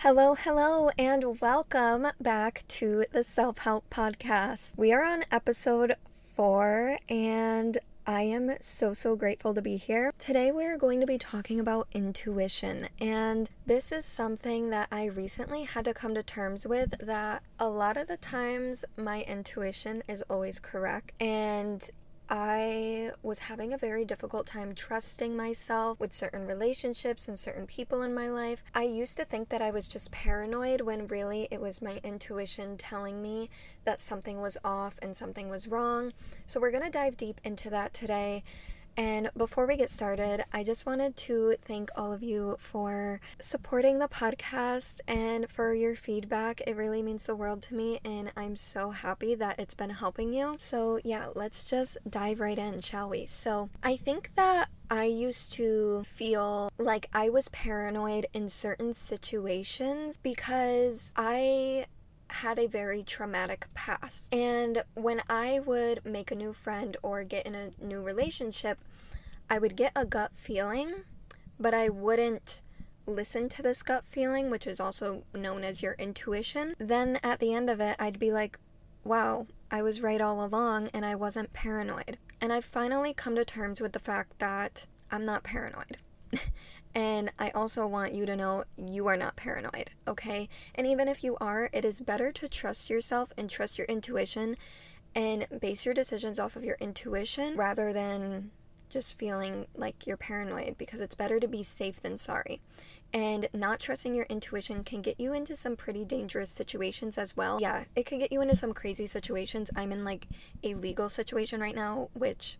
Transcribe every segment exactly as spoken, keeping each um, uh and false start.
Hello, hello, and welcome back to the Self Help Podcast. We are on episode four, and I am so, so grateful to be here. Today, we're going to be talking about intuition, and this is something that I recently had to come to terms with, that a lot of the times my intuition is always correct, and I was having a very difficult time trusting myself with certain relationships and certain people in my life. I used to think that I was just paranoid when really it was my intuition telling me that something was off and something was wrong. So we're going to dive deep into that today. And before we get started, I just wanted to thank all of you for supporting the podcast and for your feedback. It really means the world to me, and I'm so happy that it's been helping you. So yeah, let's just dive right in, shall we? So I think that I used to feel like I was paranoid in certain situations because I had a very traumatic past. And when I would make a new friend or get in a new relationship, I would get a gut feeling, but I wouldn't listen to this gut feeling, which is also known as your intuition. Then at the end of it, I'd be like, wow, I was right all along and I wasn't paranoid. And I've finally come to terms with the fact that I'm not paranoid. And I also want you to know you are not paranoid, okay? And even if you are, it is better to trust yourself and trust your intuition and base your decisions off of your intuition rather than just feeling like you're paranoid, because it's better to be safe than sorry. And not trusting your intuition can get you into some pretty dangerous situations as well. Yeah, it can get you into some crazy situations. I'm in like a legal situation right now, which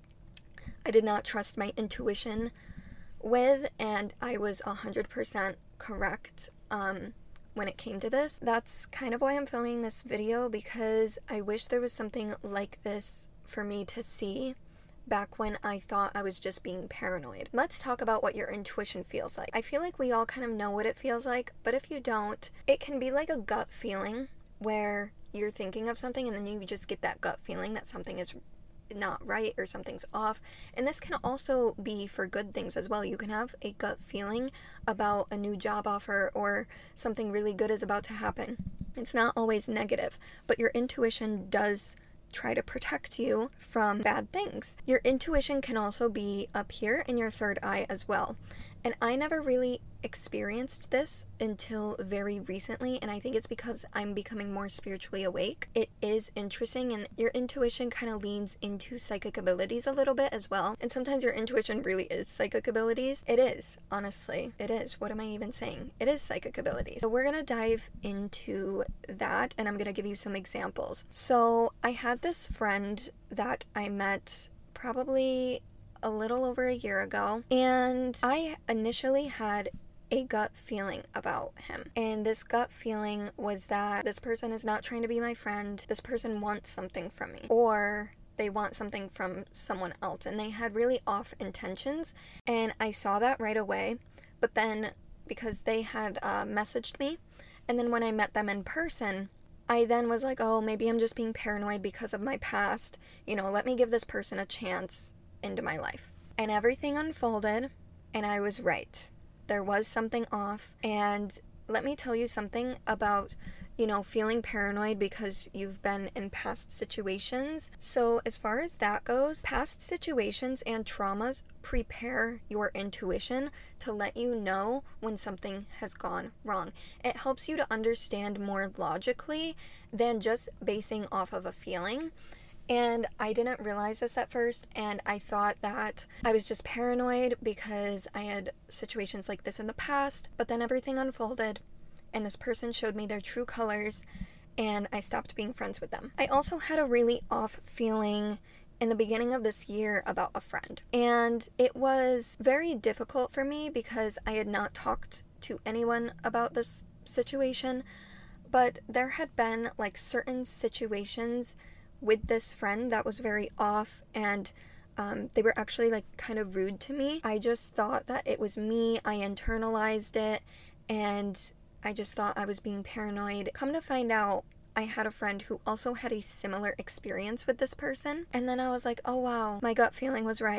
I did not trust my intuition with, and I was one hundred percent correct um, when it came to this. That's kind of why I'm filming this video, because I wish there was something like this for me to see back when I thought I was just being paranoid. Let's talk about what your intuition feels like. I feel like we all kind of know what it feels like, but if you don't, it can be like a gut feeling where you're thinking of something and then you just get that gut feeling that something is not right or something's off. And this can also be for good things as well. You can have a gut feeling about a new job offer or something really good is about to happen. It's not always negative, but your intuition does try to protect you from bad things. Your intuition can also be up here in your third eye as well. And I never really experienced this until very recently, and I think it's because I'm becoming more spiritually awake. It is interesting, and your intuition kind of leans into psychic abilities a little bit as well. And sometimes your intuition really is psychic abilities. It is, honestly. It is. What am I even saying? It is psychic abilities. So we're gonna dive into that, and I'm gonna give you some examples. So I had this friend that I met probably a little over a year ago, and I initially had a gut feeling about him. And this gut feeling was that this person is not trying to be my friend. This person wants something from me, or they want something from someone else, and they had really off intentions. And I saw that right away. But then because they had uh, messaged me, and then when I met them in person, I then was like, oh, maybe I'm just being paranoid because of my past. You know, let me give this person a chance into my life. And everything unfolded, and I was right. There was something off. And let me tell you something about, you know, feeling paranoid because you've been in past situations. So as far as that goes, past situations and traumas prepare your intuition to let you know when something has gone wrong. It helps you to understand more logically than just basing off of a feeling. And I didn't realize this at first, and I thought that I was just paranoid because I had situations like this in the past, but then everything unfolded, and this person showed me their true colors, and I stopped being friends with them. I also had a really off feeling in the beginning of this year about a friend, and it was very difficult for me because I had not talked to anyone about this situation, but there had been like certain situations with this friend that was very off, and um, they were actually like kind of rude to me. I just thought that it was me. I internalized it, and I just thought I was being paranoid. Come to find out, I had a friend who also had a similar experience with this person, and then I was like, oh wow, my gut feeling was right.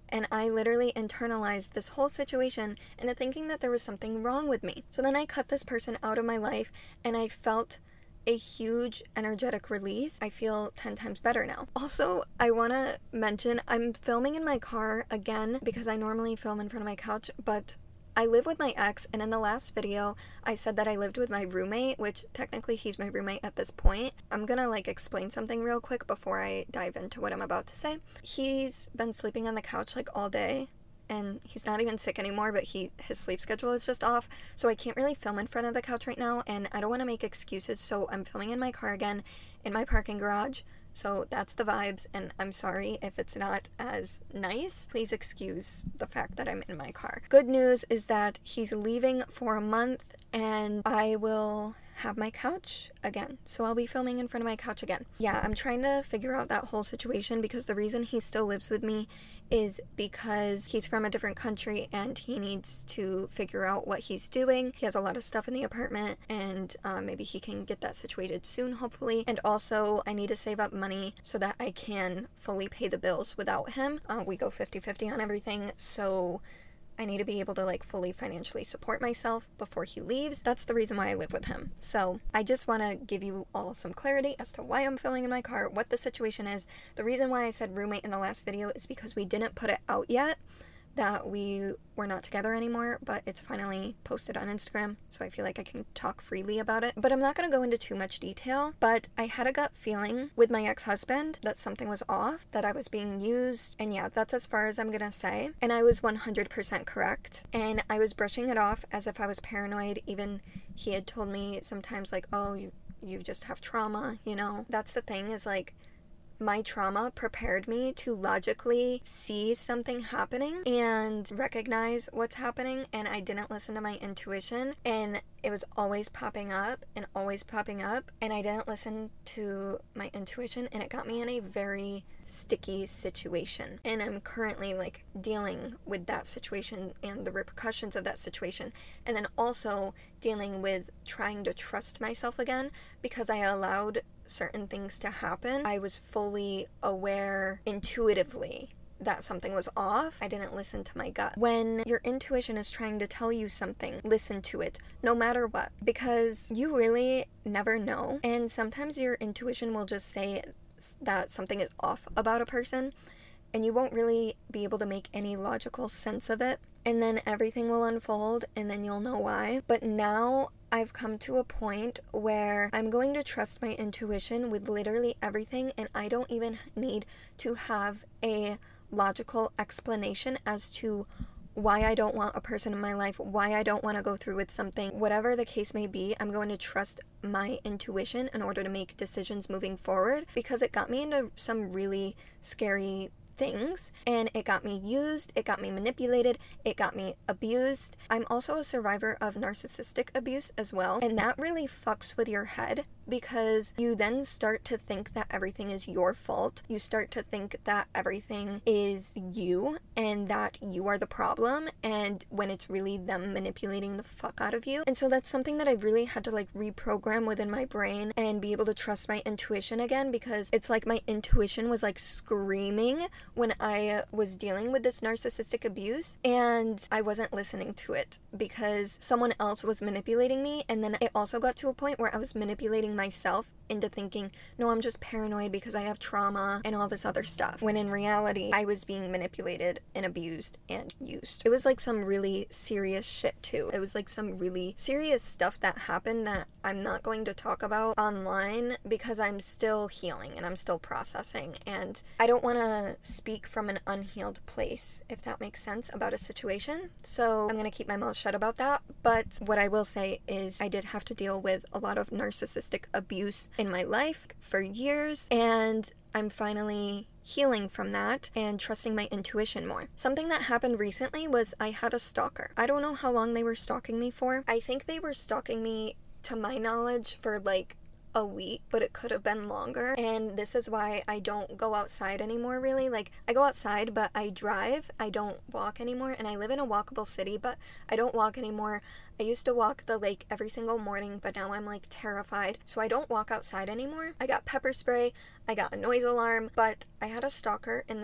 And I literally internalized this whole situation into thinking that there was something wrong with me. So then I cut this person out of my life, and I felt a huge energetic release. I feel ten times better now. Also, I want to mention I'm filming in my car again because I normally film in front of my couch, but I live with my ex, and in the last video I said that I lived with my roommate, which technically he's my roommate at this point. I'm gonna like explain something real quick before I dive into what I'm about to say. He's been sleeping on the couch like all day, and he's not even sick anymore, but he his sleep schedule is just off, so I can't really film in front of the couch right now, and I don't want to make excuses, so I'm filming in my car again in my parking garage. So that's the vibes, and I'm sorry if it's not as nice. Please excuse the fact that I'm in my car. Good news is that he's leaving for a month, and I will have my couch again. So I'll be filming in front of my couch again. Yeah, I'm trying to figure out that whole situation because the reason he still lives with me is because he's from a different country and he needs to figure out what he's doing. He has a lot of stuff in the apartment, and um, maybe he can get that situated soon, hopefully. And also, I need to save up money so that I can fully pay the bills without him. Uh, we go fifty-fifty on everything, so I need to be able to like fully financially support myself before he leaves. That's the reason why I live with him. So I just want to give you all some clarity as to why I'm filming in my car, what the situation is. The reason why I said roommate in the last video is because we didn't put it out yet that we were not together anymore, but it's finally posted on Instagram, so I feel like I can talk freely about it. But I'm not going to go into too much detail, but I had a gut feeling with my ex-husband that something was off, that I was being used, and yeah, that's as far as I'm going to say. And I was one hundred percent correct, and I was brushing it off as if I was paranoid. Even he had told me sometimes like, oh, you, you just have trauma, you know? That's the thing, is like, my trauma prepared me to logically see something happening and recognize what's happening, and I didn't listen to my intuition, and it was always popping up and always popping up, and I didn't listen to my intuition, and it got me in a very sticky situation. And I'm currently like dealing with that situation and the repercussions of that situation, and then also dealing with trying to trust myself again because I allowed certain things to happen. I was fully aware intuitively that something was off. I didn't listen to my gut. When your intuition is trying to tell you something, listen to it, no matter what, because you really never know. And sometimes your intuition will just say that something is off about a person, and you won't really be able to make any logical sense of it. And then everything will unfold, and then you'll know why. But now I've come to a point where I'm going to trust my intuition with literally everything, and I don't even need to have a logical explanation as to why I don't want a person in my life, why I don't want to go through with something. Whatever the case may be, I'm going to trust my intuition in order to make decisions moving forward, because it got me into some really scary things, and it got me used, it got me manipulated, it got me abused. I'm also a survivor of narcissistic abuse as well, and that really fucks with your head, because you then start to think that everything is your fault. You start to think that everything is you and that you are the problem, and when it's really them manipulating the fuck out of you. And so that's something that I really had to like reprogram within my brain and be able to trust my intuition again, because it's like my intuition was like screaming when I was dealing with this narcissistic abuse, and I wasn't listening to it because someone else was manipulating me. And then it also got to a point where I was manipulating myself into thinking, no, I'm just paranoid because I have trauma and all this other stuff, when in reality I was being manipulated and abused and used. It was like some really serious shit too. It was like some really serious stuff that happened that I'm not going to talk about online because I'm still healing and I'm still processing, and I don't want to speak from an unhealed place, if that makes sense, about a situation. So I'm going to keep my mouth shut about that. But what I will say is I did have to deal with a lot of narcissistic abuse in my life for years, and I'm finally healing from that and trusting my intuition more. Something that happened recently was I had a stalker. I don't know how long they were stalking me for. I think they were stalking me, to my knowledge, for like a week, but it could have been longer. And this is why I don't go outside anymore, really. Like, I go outside, but I drive. I don't walk anymore, and I live in a walkable city, but I don't walk anymore. I used to walk the lake every single morning, but now I'm like terrified, so I don't walk outside anymore. I got pepper spray, I got a noise alarm, but I had a stalker in this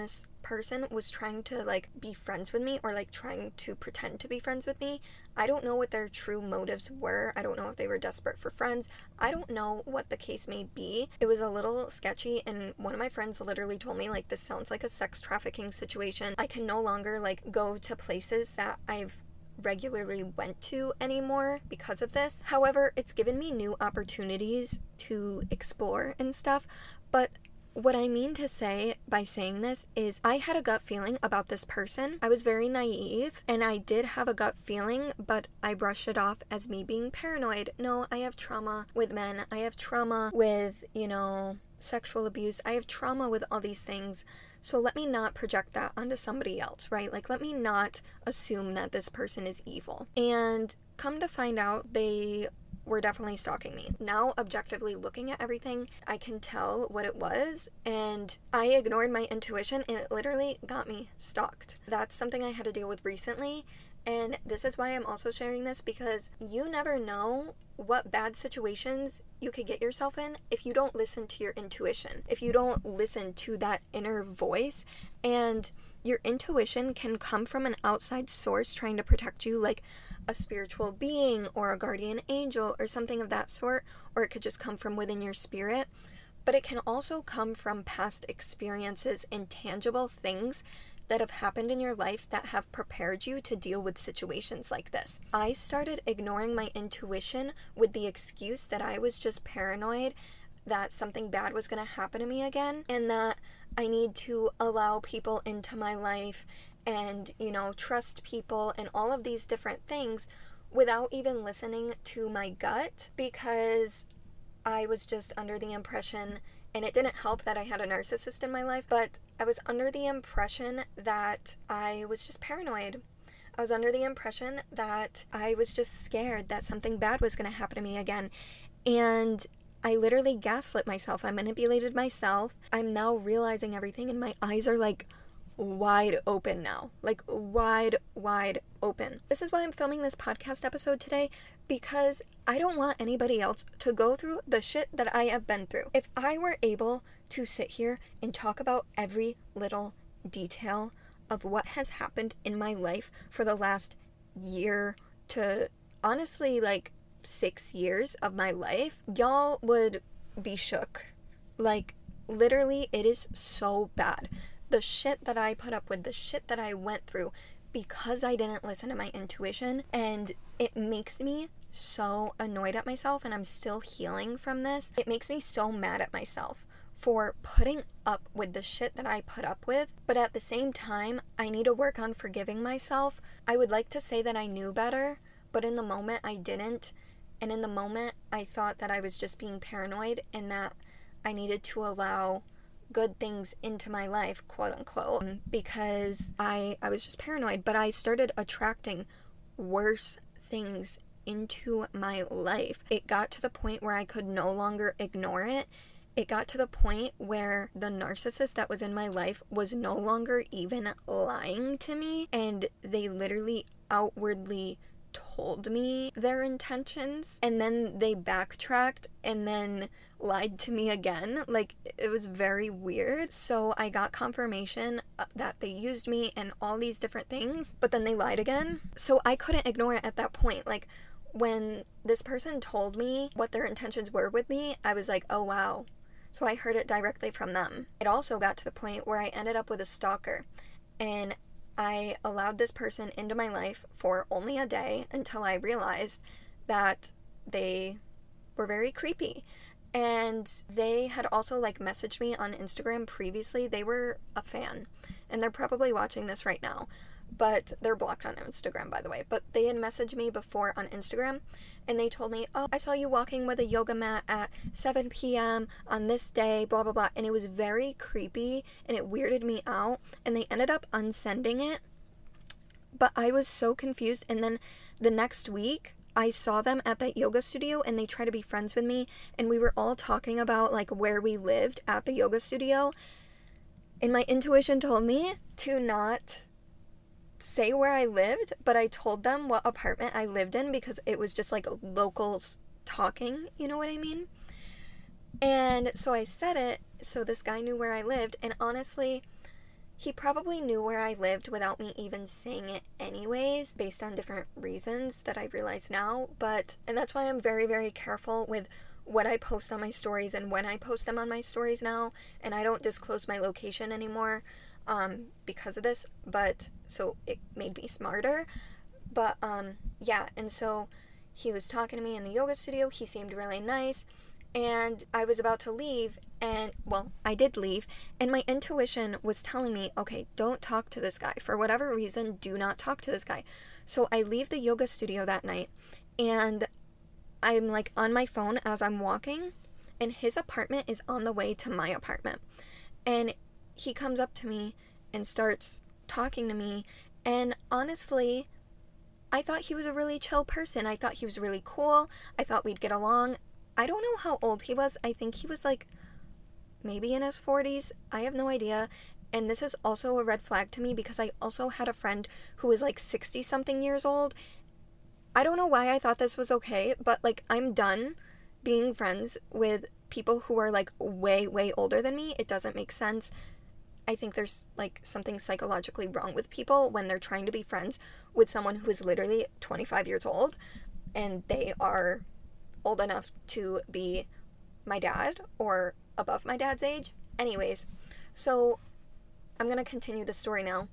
person was trying to like be friends with me, or like trying to pretend to be friends with me. I don't know what their true motives were. I don't know if they were desperate for friends. I don't know what the case may be. It was a little sketchy, and one of my friends literally told me, like, this sounds like a sex trafficking situation. I can no longer like go to places that I've regularly went to anymore because of this. However, it's given me new opportunities to explore and stuff. But what I mean to say by saying this is I had a gut feeling about this person. I was very naive, and I did have a gut feeling, but I brushed it off as me being paranoid. No, I have trauma with men. I have trauma with, you know, sexual abuse. I have trauma with all these things. So let me not project that onto somebody else, right? Like, let me not assume that this person is evil. And come to find out, they were definitely stalking me. Now, objectively looking at everything, I can tell what it was, and I ignored my intuition, and it literally got me stalked. That's something I had to deal with recently, and this is why I'm also sharing this, because you never know what bad situations you could get yourself in if you don't listen to your intuition, if you don't listen to that inner voice. And your intuition can come from an outside source trying to protect you, like a spiritual being or a guardian angel or something of that sort, or it could just come from within your spirit. But it can also come from past experiences and tangible things that have happened in your life that have prepared you to deal with situations like this. I started ignoring my intuition with the excuse that I was just paranoid that something bad was going to happen to me again, and that I need to allow people into my life and, you know, trust people and all of these different things without even listening to my gut, because I was just under the impression, and it didn't help that I had a narcissist in my life, but I was under the impression that I was just paranoid. I was under the impression that I was just scared that something bad was going to happen to me again. And I literally gaslit myself. I manipulated myself. I'm now realizing everything, and my eyes are like wide open now. Like wide, wide open. This is why I'm filming this podcast episode today, because I don't want anybody else to go through the shit that I have been through. If I were able to sit here and talk about every little detail of what has happened in my life for the last year to honestly like six years of my life, y'all would be shook. Like, literally, it is so bad. The shit that I put up with, the shit that I went through because I didn't listen to my intuition, and it makes me so annoyed at myself, and I'm still healing from this. It makes me so mad at myself for putting up with the shit that I put up with, but at the same time, I need to work on forgiving myself. I would like to say that I knew better, but in the moment I didn't. And in the moment, I thought that I was just being paranoid and that I needed to allow good things into my life, quote unquote, because I, I was just paranoid. But I started attracting worse things into my life. It got to the point where I could no longer ignore it. It got to the point where the narcissist that was in my life was no longer even lying to me, and they literally outwardly told me their intentions, and then they backtracked and then lied to me again. Like, it was very weird. So I got confirmation that they used me and all these different things, but then they lied again. So I couldn't ignore it at that point. Like, when this person told me what their intentions were with me, I was like, oh wow. So I heard it directly from them. It also got to the point where I ended up with a stalker, and I allowed this person into my life for only a day until I realized that they were very creepy. And they had also like messaged me on Instagram previously. They were a fan, and they're probably watching this right now, but they're blocked on Instagram, by the way. But they had messaged me before on Instagram, and they told me, oh, I saw you walking with a yoga mat at seven p.m. on this day, blah, blah, blah. And it was very creepy, and it weirded me out, and they ended up unsending it. But I was so confused, and then the next week, I saw them at that yoga studio, and they tried to be friends with me, and we were all talking about, like, where we lived at the yoga studio, and my intuition told me to not say where I lived, but I told them what apartment I lived in because it was just like locals talking, you know what I mean? And so I said it so this guy knew where I lived, and honestly, he probably knew where I lived without me even saying it anyways, based on different reasons that I realize now. But, and that's why I'm very, very careful with what I post on my stories and when I post them on my stories now, and I don't disclose my location anymore um, because of this, but, so it made me smarter. But, um, yeah, and so he was talking to me in the yoga studio. He seemed really nice. And I was about to leave, and, well, I did leave, and my intuition was telling me, okay, don't talk to this guy. For whatever reason, do not talk to this guy. So I leave the yoga studio that night, and I'm, like, on my phone as I'm walking, and his apartment is on the way to my apartment. And he comes up to me and starts talking to me, and honestly, I thought he was a really chill person. I thought he was really cool. I thought we'd get along. I don't know how old he was. I think he was like maybe in his forties. I have no idea. And this is also a red flag to me because I also had a friend who was like sixty something years old. I don't know why I thought this was okay, but like I'm done being friends with people who are like way, way older than me. It doesn't make sense. I think there's like something psychologically wrong with people when they're trying to be friends with someone who is literally twenty-five years old and they are old enough to be my dad or above my dad's age. Anyways, so I'm gonna continue the story now.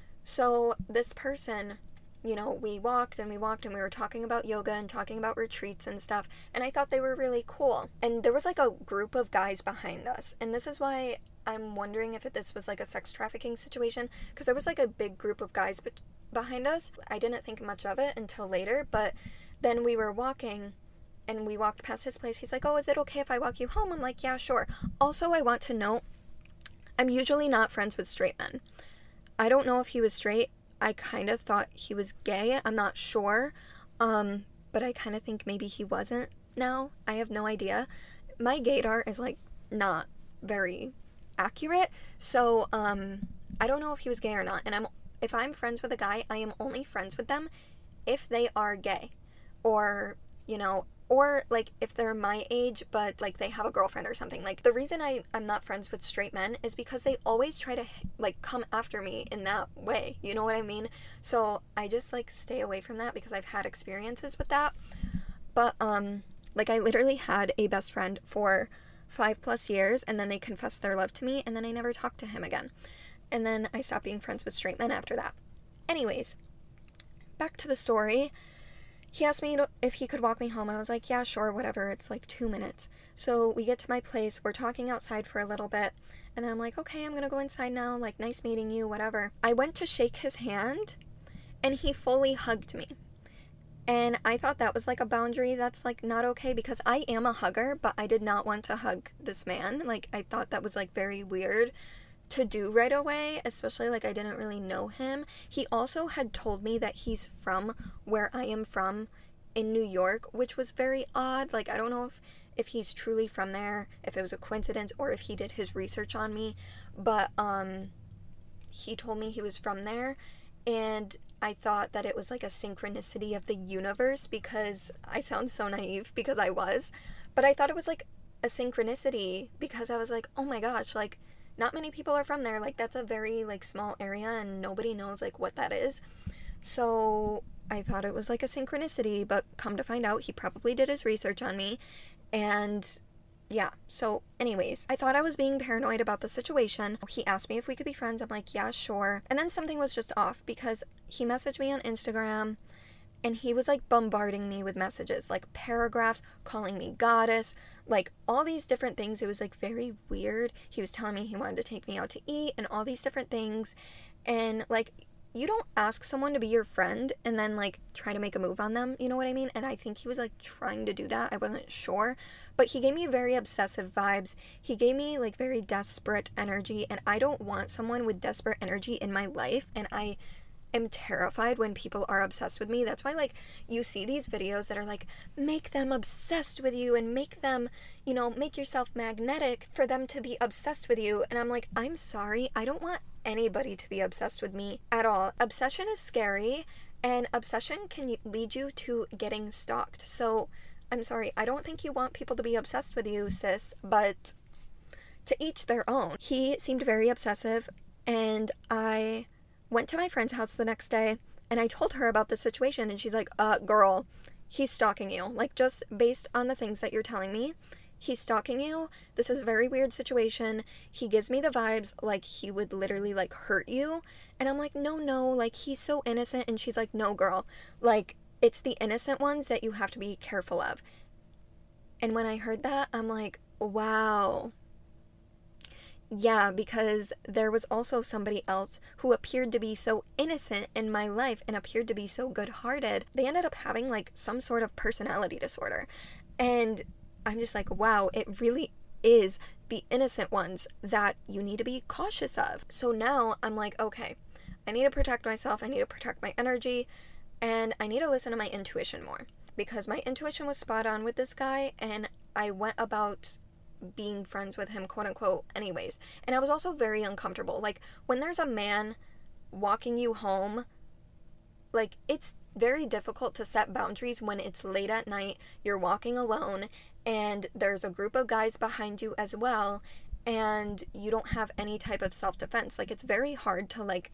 So this person, you know, we walked and we walked and we were talking about yoga and talking about retreats and stuff, and I thought they were really cool. And there was like a group of guys behind us, and this is why I'm wondering if this was like a sex trafficking situation, because there was like a big group of guys be- behind us. I didn't think much of it until later, but then we were walking and we walked past his place. He's like, oh, is it okay if I walk you home? I'm like, yeah, sure. Also, I want to note, I'm usually not friends with straight men. I don't know if he was straight. I kind of thought he was gay. I'm not sure. Um, but I kind of think maybe he wasn't now. I have no idea. My gaydar is like not very accurate. So, um, I don't know if he was gay or not. And I'm, if I'm friends with a guy, I am only friends with them if they are gay or, you know, or like if they're my age but like they have a girlfriend or something. Like the reason I, I'm not friends with straight men is because they always try to like come after me in that way, you know what I mean? So I just like stay away from that because I've had experiences with that. But um like I literally had a best friend for five plus years, and then they confessed their love to me, and then I never talked to him again, and then I stopped being friends with straight men after that. Anyways, back to the story. He asked me if he could walk me home. I was like, yeah, sure, whatever. It's like two minutes. So we get to my place. We're talking outside for a little bit. And then I'm like, okay, I'm going to go inside now. Like, nice meeting you, whatever. I went to shake his hand, and he fully hugged me. And I thought that was like a boundary that's like not okay because I am a hugger, but I did not want to hug this man. Like, I thought that was like very weird to do right away, especially like I didn't really know him. He also had told me that he's from where I am from in New York, which was very odd. Like, I don't know if if he's truly from there, if it was a coincidence, or if he did his research on me, but um he told me he was from there, and I thought that it was like a synchronicity of the universe because I sound so naive because I was, but I thought it was like a synchronicity because I was like, oh my gosh, like not many people are from there. Like, that's a very, like, small area, and nobody knows, like, what that is. So I thought it was, like, a synchronicity, but come to find out, he probably did his research on me. And, yeah. So, anyways, I thought I was being paranoid about the situation. He asked me if we could be friends. I'm like, yeah, sure. And then something was just off because he messaged me on Instagram, and he was, like, bombarding me with messages, like, paragraphs, calling me goddess, like, all these different things. It was, like, very weird. He was telling me he wanted to take me out to eat and all these different things. And, like, you don't ask someone to be your friend and then, like, try to make a move on them, you know what I mean? And I think he was, like, trying to do that. I wasn't sure. But he gave me very obsessive vibes. He gave me, like, very desperate energy, and I don't want someone with desperate energy in my life, and I am terrified when people are obsessed with me. That's why, like, you see these videos that are like, make them obsessed with you and make them, you know, make yourself magnetic for them to be obsessed with you. And I'm like, I'm sorry, I don't want anybody to be obsessed with me at all. Obsession is scary, and obsession can lead you to getting stalked. So I'm sorry, I don't think you want people to be obsessed with you, sis, but to each their own. He seemed very obsessive, And I went to my friend's house the next day and I told her about the situation, and she's like, uh, girl, he's stalking you. Like, just based on the things that you're telling me, he's stalking you. This is a very weird situation. He gives me the vibes like he would literally like hurt you. And I'm like, no, no, like he's so innocent. And she's like, no, girl, like it's the innocent ones that you have to be careful of. And when I heard that, I'm like, wow. Yeah, because there was also somebody else who appeared to be so innocent in my life and appeared to be so good-hearted. They ended up having like some sort of personality disorder. And I'm just like, wow, it really is the innocent ones that you need to be cautious of. So now I'm like, okay, I need to protect myself. I need to protect my energy. And I need to listen to my intuition more. Because my intuition was spot on with this guy. And I went about being friends with him, quote unquote, anyways. And I was also very uncomfortable. Like, when there's a man walking you home, like, it's very difficult to set boundaries when it's late at night, you're walking alone, and there's a group of guys behind you as well, and you don't have any type of self-defense. Like, it's very hard to, like,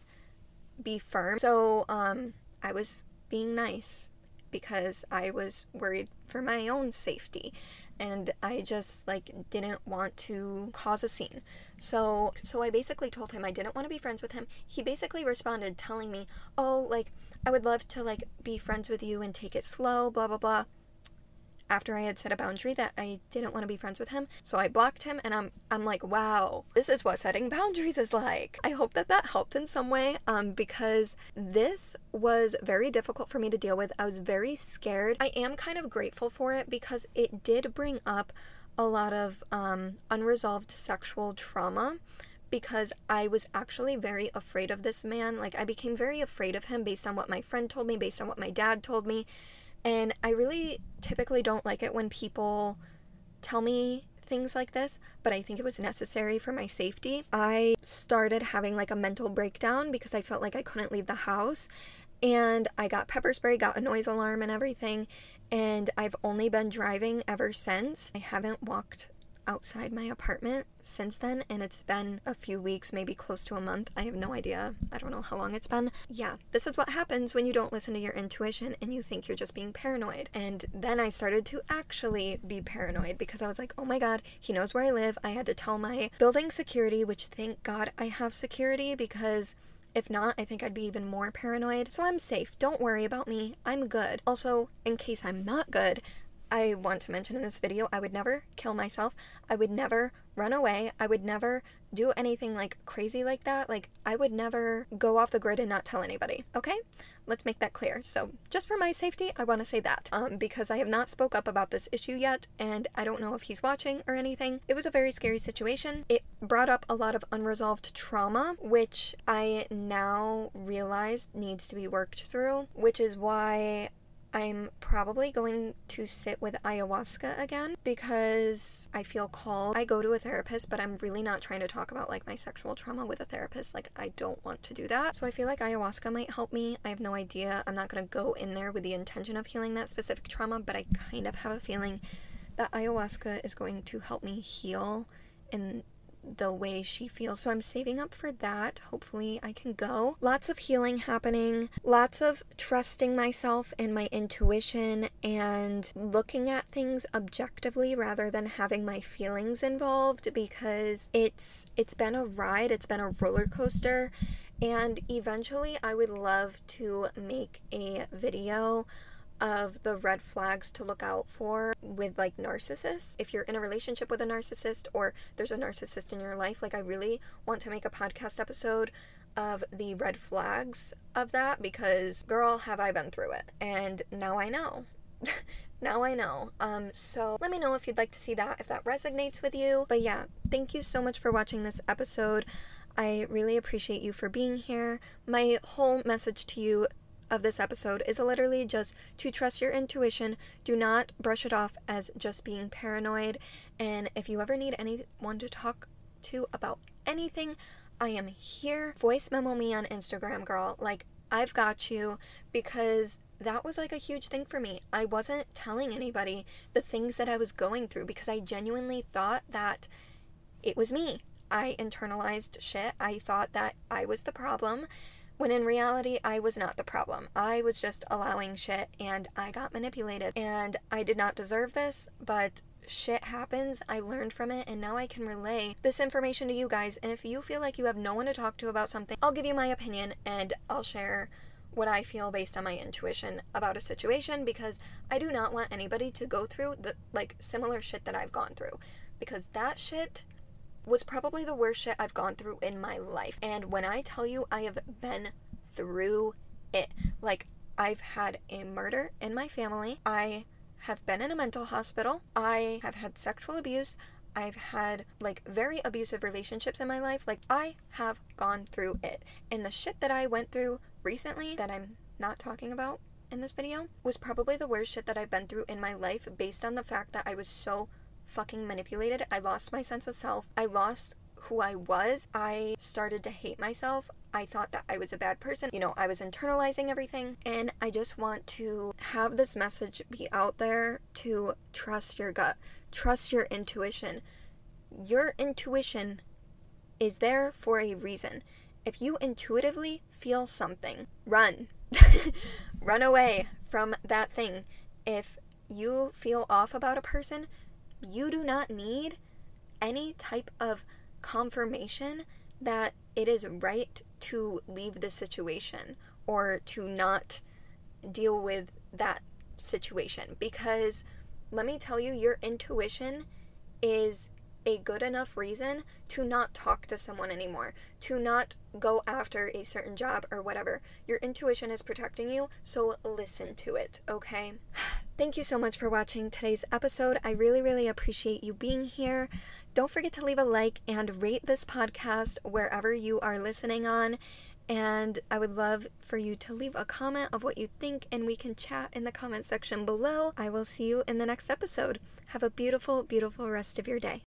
be firm. So, um, I was being nice because I was worried for my own safety. And I just, like, didn't want to cause a scene. So, so I basically told him I didn't want to be friends with him. He basically responded telling me, oh, like, I would love to, like, be friends with you and take it slow, blah, blah, blah. After I had set a boundary that I didn't want to be friends with him. So I blocked him, and I'm I'm like, wow, this is what setting boundaries is like. I hope that that helped in some way, um, because this was very difficult for me to deal with. I was very scared. I am kind of grateful for it because it did bring up a lot of um, unresolved sexual trauma, because I was actually very afraid of this man. Like, I became very afraid of him based on what my friend told me, based on what my dad told me. And I really typically don't like it when people tell me things like this, but I think it was necessary for my safety. I started having like a mental breakdown because I felt like I couldn't leave the house, and I got pepper spray, got a noise alarm and everything, and I've only been driving ever since. I haven't walked outside my apartment since then, and it's been a few weeks, maybe close to a month. I have no idea. I don't know how long it's been. Yeah, this is what happens when you don't listen to your intuition and you think you're just being paranoid. And then I started to actually be paranoid because I was like, oh my god, he knows where I live. I had to tell my building security, which thank god I have security, because if not, I think I'd be even more paranoid. So I'm safe. Don't worry about me. I'm good. Also, in case I'm not good, I want to mention in this video, I would never kill myself. I would never run away. I would never do anything like crazy like that. Like, I would never go off the grid and not tell anybody. Okay? Let's make that clear. So just for my safety, I want to say that um, because I have not spoke up about this issue yet, and I don't know if he's watching or anything. It was a very scary situation. It brought up a lot of unresolved trauma, which I now realize needs to be worked through, which is why I'm probably going to sit with ayahuasca again because I feel called. I go to a therapist, but I'm really not trying to talk about like my sexual trauma with a therapist. Like, I don't want to do that. So I feel like ayahuasca might help me. I have no idea. I'm not going to go in there with the intention of healing that specific trauma, but I kind of have a feeling that ayahuasca is going to help me heal in the way she feels. So I'm saving up for that. Hopefully I can go. Lots of healing happening, lots of trusting myself and my intuition and looking at things objectively rather than having my feelings involved, because it's it's been a ride, it's been a roller coaster, and eventually I would love to make a video of the red flags to look out for with like narcissists. If you're in a relationship with a narcissist or there's a narcissist in your life, like, I really want to make a podcast episode of the red flags of that, because girl, have I been through it, and now I know. Now I know. Um, so let me know if you'd like to see that, if that resonates with you. But yeah, thank you so much for watching this episode. I really appreciate you for being here. My whole message to you of this episode is literally just to trust your intuition. Do not brush it off as just being paranoid. And if you ever need anyone to talk to about anything, I am here. Voice memo me on Instagram, girl. Like, I've got you, because that was like a huge thing for me. I wasn't telling anybody the things that I was going through because I genuinely thought that it was me. I internalized shit. I thought that I was the problem, when in reality, I was not the problem. I was just allowing shit, and I got manipulated. And I did not deserve this, but shit happens. I learned from it, and now I can relay this information to you guys. And if you feel like you have no one to talk to about something, I'll give you my opinion, and I'll share what I feel based on my intuition about a situation, because I do not want anybody to go through the like similar shit that I've gone through, because that shit was probably the worst shit I've gone through in my life. And when I tell you I have been through it, like, I've had a murder in my family, I have been in a mental hospital, I have had sexual abuse, I've had like very abusive relationships in my life. Like, I have gone through it. And the shit that I went through recently that I'm not talking about in this video was probably the worst shit that I've been through in my life, based on the fact that I was so fucking manipulated. I lost my sense of self. I lost who I was. I started to hate myself. I thought that I was a bad person. You know, I was internalizing everything. And I just want to have this message be out there to trust your gut. Trust your intuition. Your intuition is there for a reason. If you intuitively feel something, run. Run away from that thing. If you feel off about a person, you do not need any type of confirmation that it is right to leave the situation or to not deal with that situation. Because let me tell you, your intuition is a good enough reason to not talk to someone anymore, to not go after a certain job or whatever. Your intuition is protecting you, so listen to it, okay? Thank you so much for watching today's episode. I really, really appreciate you being here. Don't forget to leave a like and rate this podcast wherever you are listening on. And I would love for you to leave a comment of what you think, and we can chat in the comment section below. I will see you in the next episode. Have a beautiful, beautiful rest of your day.